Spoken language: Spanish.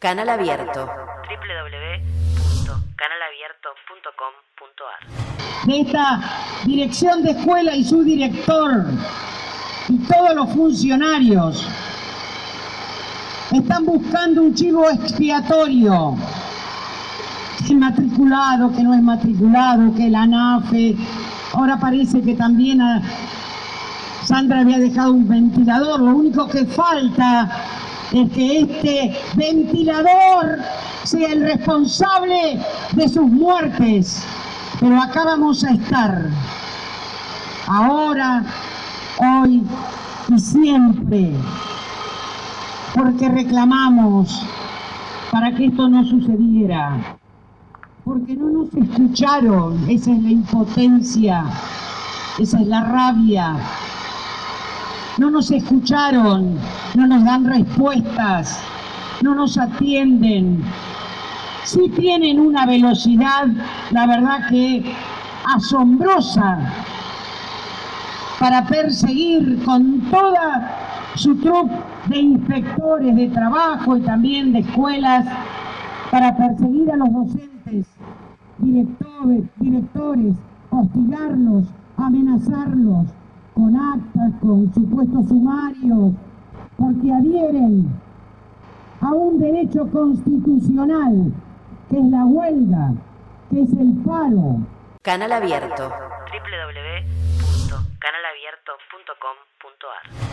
Canal Abierto. www.canalabierto.com.ar. De esta dirección de escuela y su director y todos los funcionarios están buscando un chivo expiatorio. Que matriculado, que no es matriculado, que la ANAFE. Ahora parece que también Sandra había dejado un ventilador. Lo único que falta es que este ventilador sea el responsable de sus muertes. Pero acá vamos a estar. Ahora, hoy y siempre. Porque reclamamos para que esto no sucediera. Porque no nos escucharon. Esa es la impotencia. Esa es la rabia. No nos escucharon, no nos dan respuestas, no nos atienden. Sí tienen una velocidad, la verdad que asombrosa, para perseguir con toda su trupe de inspectores de trabajo y también de escuelas, para perseguir a los docentes, directores, hostigarlos, amenazarlos, con actas, con supuestos sumarios, porque adhieren a un derecho constitucional, que es la huelga, que es el paro. Canal Abierto. www.canalabierto.com.ar